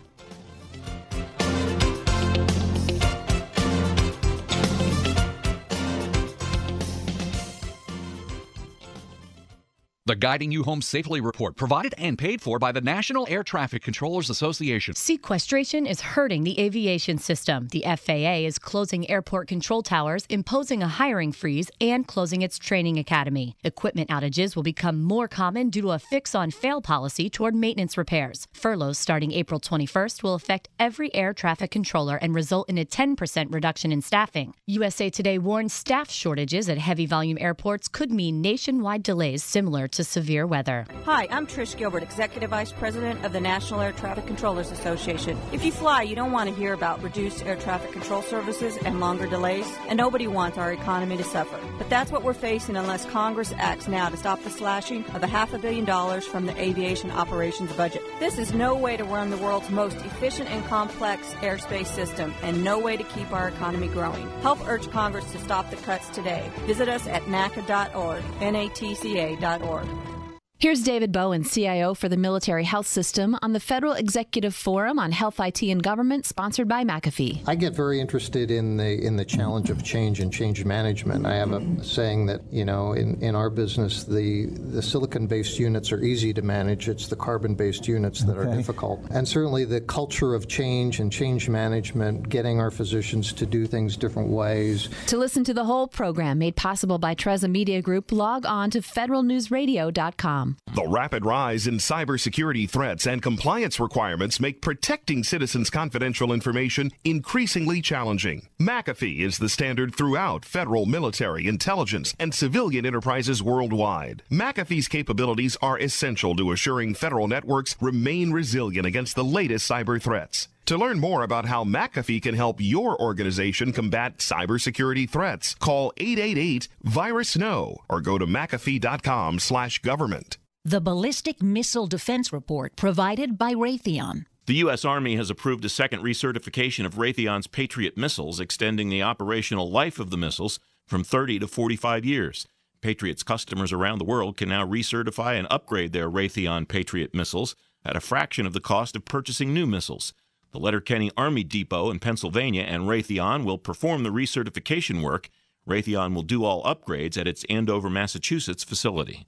The Guiding You Home Safely report, provided and paid for by the National Air Traffic Controllers Association. Sequestration is hurting the aviation system. The F A A is closing airport control towers, imposing a hiring freeze, and closing its training academy. Equipment outages will become more common due to a fix-on-fail policy toward maintenance repairs. Furloughs starting April twenty-first will affect every air traffic controller and result in a ten percent reduction in staffing. U S A Today warns staff shortages at heavy-volume airports could mean nationwide delays similar to severe weather. Hi, I'm Trish Gilbert, Executive Vice President of the National Air Traffic Controllers Association. If you fly, you don't want to hear about reduced air traffic control services and longer delays, and nobody wants our economy to suffer. But that's what we're facing unless Congress acts now to stop the slashing of a half a billion dollars from the aviation operations budget. This is no way to run the world's most efficient and complex airspace system, and no way to keep our economy growing. Help urge Congress to stop the cuts today. Visit us at N A C A dot org, N A T C A dot org. Here's David Bowen, C I O for the Military Health System, on the Federal Executive Forum on Health, I T, and Government, sponsored by McAfee. I get very interested in the in the challenge of change and change management. I have a saying that, you know, in, in our business, the, the silicon-based units are easy to manage. It's the carbon-based units that okay. are difficult. And certainly the culture of change and change management, getting our physicians to do things different ways. To listen to the whole program made possible by Treza Media Group, log on to federal news radio dot com. The rapid rise in cybersecurity threats and compliance requirements make protecting citizens' confidential information increasingly challenging. McAfee is the standard throughout federal, military, intelligence, and civilian enterprises worldwide. McAfee's capabilities are essential to assuring federal networks remain resilient against the latest cyber threats. To learn more about how McAfee can help your organization combat cybersecurity threats, call eight eight eight, virus know or go to McAfee.com slash government. The Ballistic Missile Defense Report, provided by Raytheon. The U S. Army has approved a second recertification of Raytheon's Patriot missiles, extending the operational life of the missiles from thirty to forty-five years. Patriot's customers around the world can now recertify and upgrade their Raytheon Patriot missiles at a fraction of the cost of purchasing new missiles. The Letterkenny Army Depot in Pennsylvania and Raytheon will perform the recertification work. Raytheon will do all upgrades at its Andover, Massachusetts facility.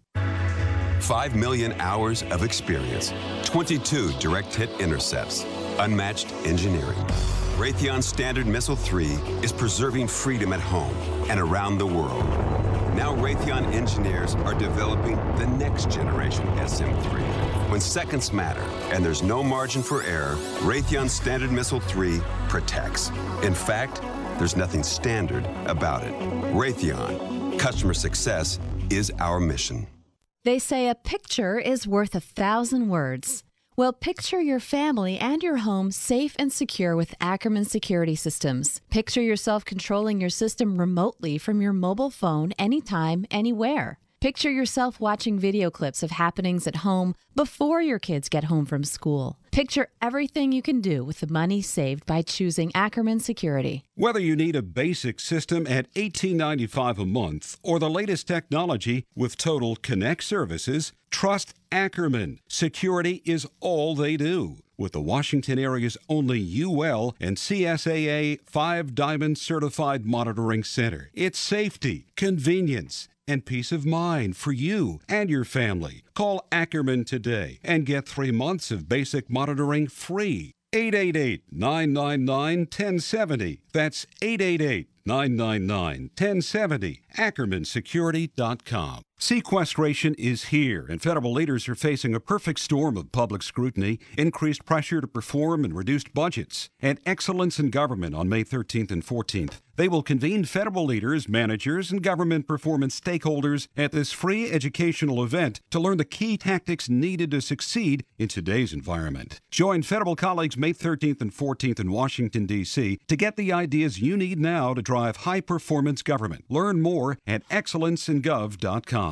Five million hours of experience, twenty-two direct hit intercepts, unmatched engineering. Raytheon Standard Missile three is preserving freedom at home and around the world. Now Raytheon engineers are developing the next generation S M three. When seconds matter and there's no margin for error, Raytheon Standard Missile three protects. In fact, there's nothing standard about it. Raytheon, customer success is our mission. They say a picture is worth a thousand words. Well, picture your family and your home safe and secure with Ackerman Security Systems. Picture yourself controlling your system remotely from your mobile phone anytime, anywhere. Picture yourself watching video clips of happenings at home before your kids get home from school. Picture everything you can do with the money saved by choosing Ackerman Security. Whether you need a basic system at eighteen ninety-five a month or the latest technology with Total Connect services, trust Ackerman. Security is all they do. With the Washington area's only U L and C S A A five Diamond Certified Monitoring Center. It's safety, convenience, and peace of mind for you and your family. Call Ackerman today and get three months of basic monitoring free. eight eight eight, nine nine nine, one oh seven oh. That's eight eight eight, nine nine nine, one oh seven oh. Ackerman Security dot com. Sequestration is here, and federal leaders are facing a perfect storm of public scrutiny, increased pressure to perform, and reduced budgets. At Excellence in Government on May thirteenth and fourteenth, they will convene federal leaders, managers, and government performance stakeholders at this free educational event to learn the key tactics needed to succeed in today's environment. Join federal colleagues May thirteenth and fourteenth in Washington, D C to get the ideas you need now to drive high-performance government. Learn more at excellence in gov dot com.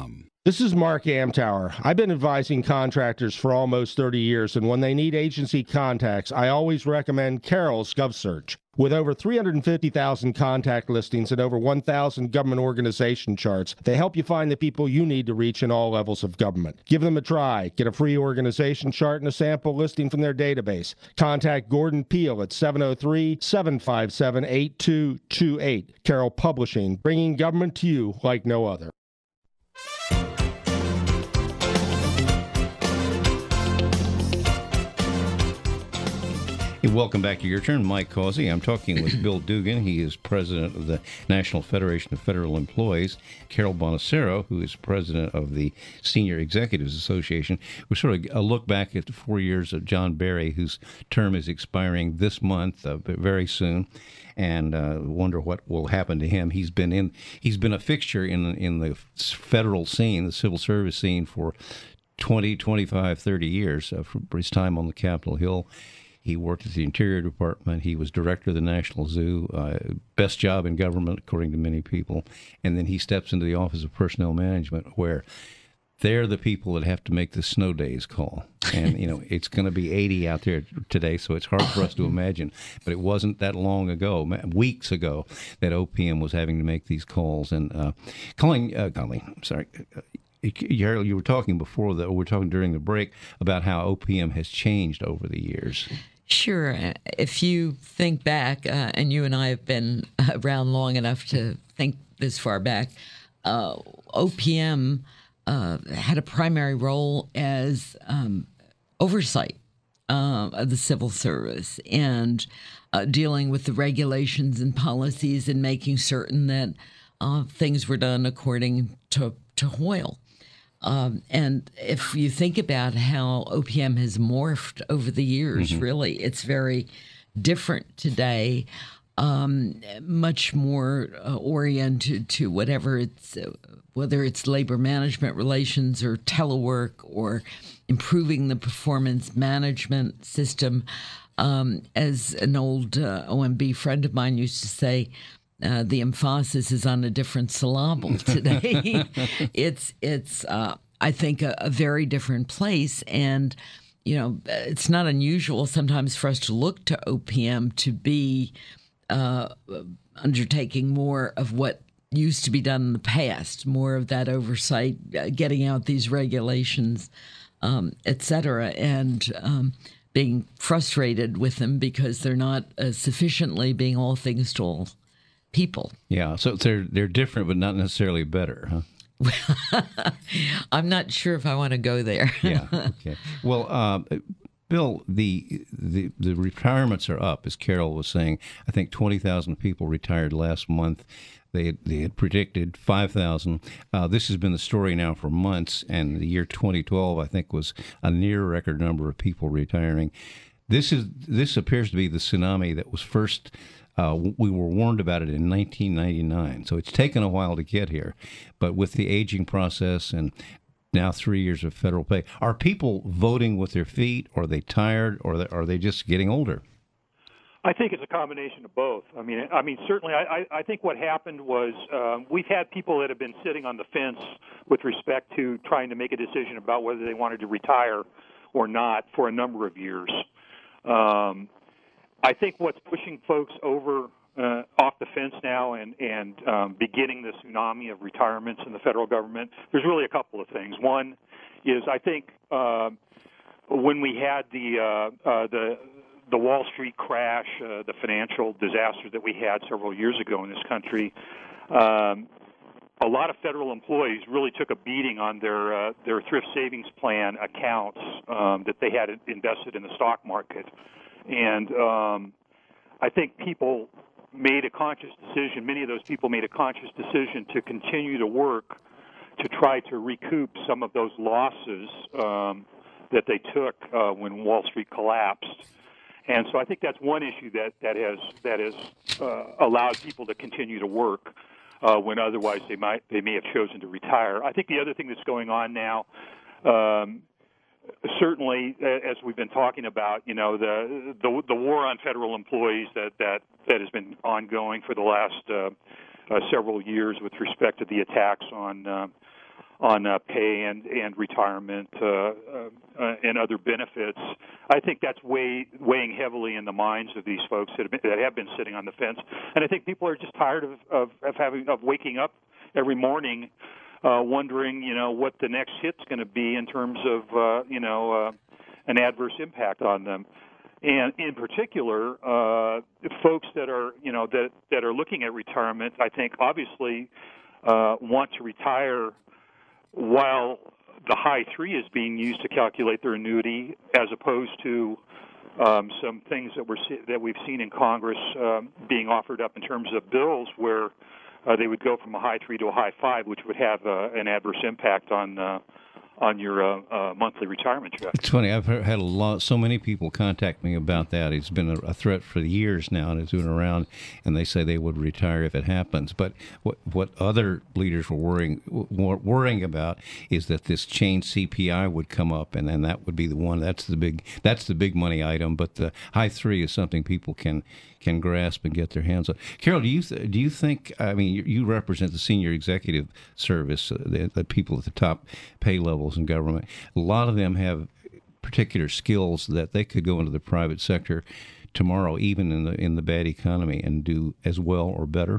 This is Mark Amtower. I've been advising contractors for almost thirty years, and when they need agency contacts, I always recommend Carroll's GovSearch. With over three hundred fifty thousand contact listings and over one thousand government organization charts, they help you find the people you need to reach in all levels of government. Give them a try. Get a free organization chart and a sample listing from their database. Contact Gordon Peel at seven oh three, seven five seven, eight two two eight. Carroll Publishing, bringing government to you like no other. Hey, welcome back to Your Turn. Mike Causey. I'm talking with Bill Dugan. He is president of the National Federation of Federal Employees. Carol Bonacero, who is president of the Senior Executives Association. We sort of a look back at the four years of John Barry, whose term is expiring this month, uh, very soon, and uh, wonder what will happen to him. He's been in. He's been a fixture in in the federal scene, the civil service scene, for twenty, twenty-five, thirty years. Uh, for his time on the Capitol Hill. He worked at the Interior Department. He was director of the National Zoo, uh, best job in government, according to many people. And then he steps into the Office of Personnel Management, where they're the people that have to make the snow days call. And, you know, it's going to be eighty out there today, so it's hard for us to imagine. But it wasn't that long ago, weeks ago, that O P M was having to make these calls. And uh, calling, uh, Colleen, I'm sorry, uh, you were talking before, that we were talking during the break about how O P M has changed over the years. Sure. If you think back, uh, and you and I have been around long enough to think this far back, uh, O P M uh, had a primary role as um, oversight uh, of the civil service and uh, dealing with the regulations and policies and making certain that uh, things were done according to, to Hoyle. Um, and if you think about how O P M has morphed over the years, mm-hmm. really, it's very different today, um, much more uh, oriented to whatever it's, uh, whether it's labor management relations or telework or improving the performance management system. Um, as an old uh, O M B friend of mine used to say, Uh, the emphasis is on a different syllable today. it's, it's uh, I think, a, a very different place. And, you know, it's not unusual sometimes for us to look to O P M to be uh, undertaking more of what used to be done in the past, more of that oversight, uh, getting out these regulations, um, et cetera, and um, being frustrated with them because they're not uh, sufficiently being all things to all people. Yeah, so they're they're different, but not necessarily better, huh? I'm not sure if I want to go there. Yeah. Okay. Well, uh, Bill, the the the retirements are up, as Carol was saying. I think twenty thousand people retired last month. They had, they had predicted five thousand. Uh, this has been the story now for months, and the year twenty twelve, I think, was a near record number of people retiring. This is this appears to be the tsunami that was first. Uh, we were warned about it in nineteen ninety-nine, so it's taken a while to get here. But with the aging process and now three years of federal pay, are people voting with their feet? Or are they tired? Or are they just getting older? I think it's a combination of both. I mean, I mean, certainly, I, I think what happened was um, we've had people that have been sitting on the fence with respect to trying to make a decision about whether they wanted to retire or not for a number of years. Um, I think what's pushing folks over uh, off the fence now and, and um, beginning the tsunami of retirements in the federal government, there's really a couple of things. One is I think uh, when we had the uh, uh, the the Wall Street crash, uh, the financial disaster that we had several years ago in this country, um, a lot of federal employees really took a beating on their uh, their thrift savings plan accounts um, that they had invested in the stock market. And um, I think people made a conscious decision, many of those people made a conscious decision to continue to work to try to recoup some of those losses um, that they took uh, when Wall Street collapsed. And so I think that's one issue that, that has that has uh, allowed people to continue to work uh, when otherwise they might they may have chosen to retire. I think the other thing that's going on now, um, certainly, as we've been talking about, you know, the the, the war on federal employees that, that, that has been ongoing for the last uh, uh, several years with respect to the attacks on uh, on uh, pay and, and retirement uh, uh, and other benefits. I think that's weigh, weighing heavily in the minds of these folks that have, been, that have been sitting on the fence. And I think people are just tired of, of, of having of waking up every morning uh, wondering, you know, what the next hit's going to be in terms of, uh, you know, uh, an adverse impact on them. And in particular, uh, folks that are, you know, that, that are looking at retirement, I think obviously uh, want to retire while the high three is being used to calculate their annuity, as opposed to um, some things that we're that we've seen in Congress um, being offered up in terms of bills where uh, they would go from a high three to a high five, which would have uh, an adverse impact on uh, on your uh, uh, monthly retirement check. It's funny. I've heard, had a lot, so many people contact me about that. It's been a, a threat for years now, and it's been around. And they say they would retire if it happens. But what what other leaders were worrying were worrying about is that this chain C P I would come up, and then that would be the one. That's the big that's the big money item. But the high three is something people can can grasp and get their hands on. Carol, do you th- do you think? I mean, you, you represent the senior executive service, uh, the, the people at the top pay levels in government. A lot of them have particular skills that they could go into the private sector tomorrow, even in the in the bad economy, and do as well or better.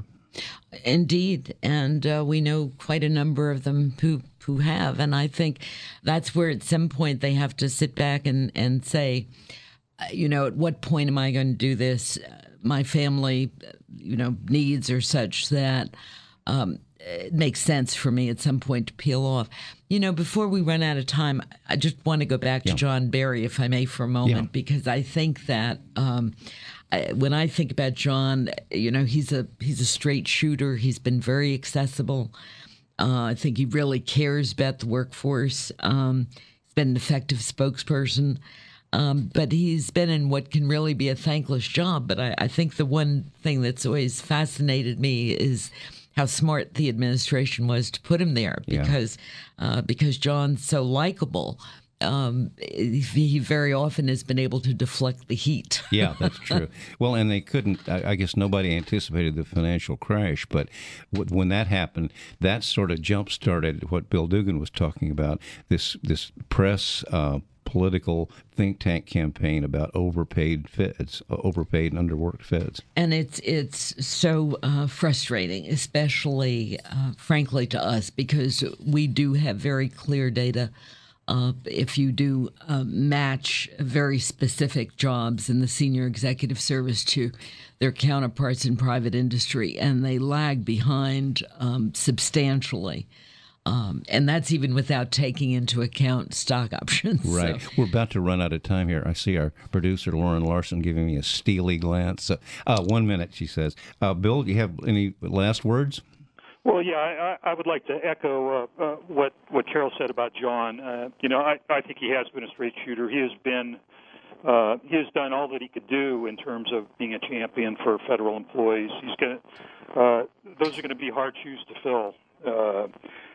Indeed, and uh, we know quite a number of them who who have, and I think that's where at some point they have to sit back and and say, uh, you know, at what point am I going to do this? My family, you know, needs are such that um, it makes sense for me at some point to peel off. You know, before we run out of time, I just want to go back to yeah. John Barry, if I may, for a moment, yeah. because I think that um, I, when I think about John, you know, he's a he's a straight shooter. He's been very accessible. Uh, I think he really cares about the workforce. Um, he's been an effective spokesperson. Um, but he's been in what can really be a thankless job. But I, I think the one thing that's always fascinated me is how smart the administration was to put him there, because yeah. uh, because John's so likable. Um, he very often has been able to deflect the heat. Yeah, that's true. Well, and they couldn't, I, I guess nobody anticipated the financial crash, but w- when that happened, that sort of jump-started what Bill Dugan was talking about, this, this press uh, political think tank campaign about overpaid feds, overpaid and underworked feds. And it's it's so uh, frustrating, especially, uh, frankly, to us, because we do have very clear data. Uh, if you do uh, match very specific jobs in the senior executive service to their counterparts in private industry, and they lag behind um, substantially. Um, and that's even without taking into account stock options. Right. So. We're about to run out of time here. I see our producer, Lauren Larson, giving me a steely glance. Uh, uh, one minute, she says. Uh, Bill, do you have any last words? Well, yeah, I, I would like to echo uh, uh, what, what Carol said about John. Uh, you know, I, I think he has been a straight shooter. He has been, uh, he has done all that he could do in terms of being a champion for federal employees. He's going to, uh, those are going to be hard shoes to fill. Uh,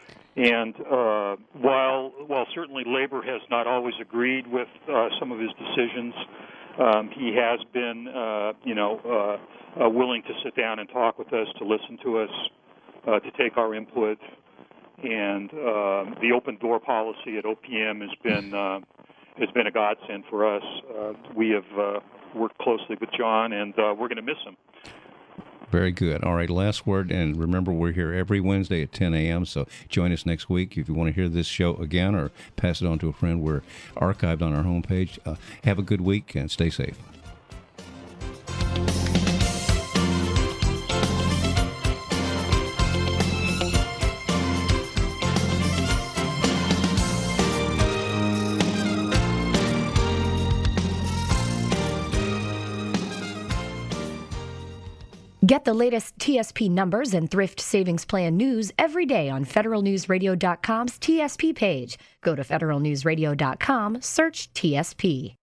And uh, while while certainly labor has not always agreed with uh, some of his decisions, um, he has been, uh, you know, uh, uh, willing to sit down and talk with us, to listen to us, uh, to take our input. And uh, the open door policy at O P M has been uh, has been a godsend for us. Uh, we have uh, worked closely with John, and uh, we're going to miss him. Very good. All right, last word, and remember, we're here every Wednesday at ten a.m., so join us next week. If you want to hear this show again or pass it on to a friend, we're archived on our homepage. Uh, have a good week and stay safe. Get the latest T S P numbers and Thrift Savings Plan news every day on Federal News Radio dot com's T S P page. Go to Federal News Radio dot com, search T S P.